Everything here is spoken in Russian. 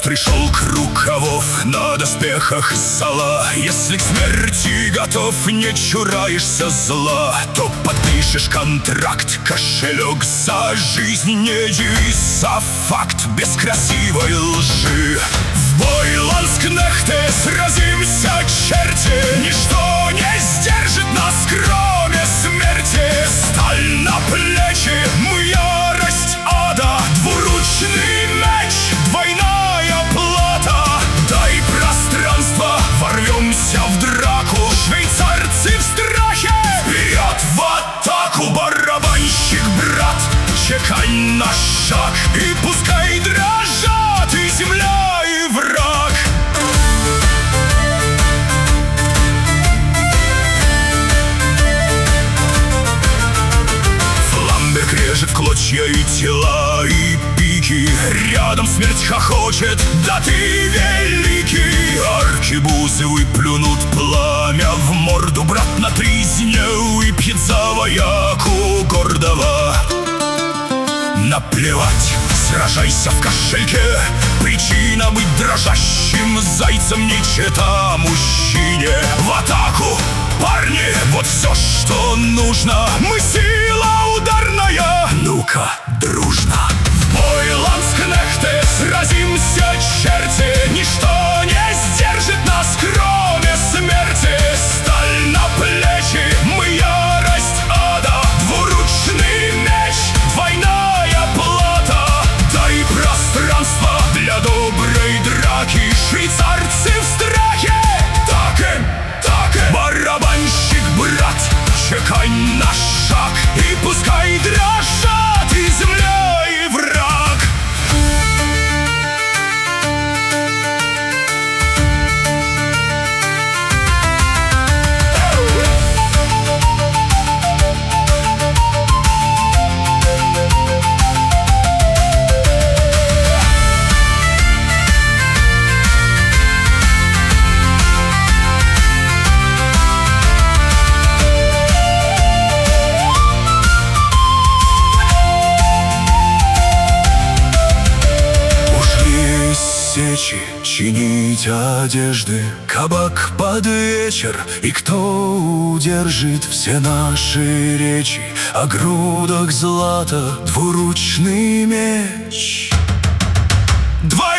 пришел круг ковов на доспехах зола. Если к смерти готов, не чураешься зла, то подпишешь контракт, кошелек за жизнь. Не девиз, а факт без красивой лжи. В бой, ланскнехты, сразимся, черти! Ничто не сдержит нас, кроме смерти. Сталь на плечи, мы ярость ада, двуручный меч, двойная плата. Дай пространство, ворвемся в драку, швейцарцы в страхе. Вперед в атаку, барабанщик, брат, чекань на шаг, и пускай дрожат и земля, и враг. Фламберг режет клочья и тела, и пики. Рядом смерть хохочет, да ты великий. Аркебузы выплюнут пламя в морду, брат на тризне выпьет за вояку гордого. Наплевать, сражайся в кошельке, причина быть дрожащим зайцем не чета мужчине. В атаку, парни, вот все, что нужно. Мы сила ударная, ну-ка, дружно. Бой, ланскнехты, сразимся, черти! Ничто не сдержит нас, кроме смерти. Сталь на плечи, мы ярость ада, двуручный меч, двойная плата. Дай пространство для доброй драки, швейцарцы в страхе. Так, барабанщик, брат, чекань на шаг, и пускай дрожат и земля, и враг. Чинить одежды, кабак под вечер. И кто удержит все наши речи о грудах злата, двуручный меч?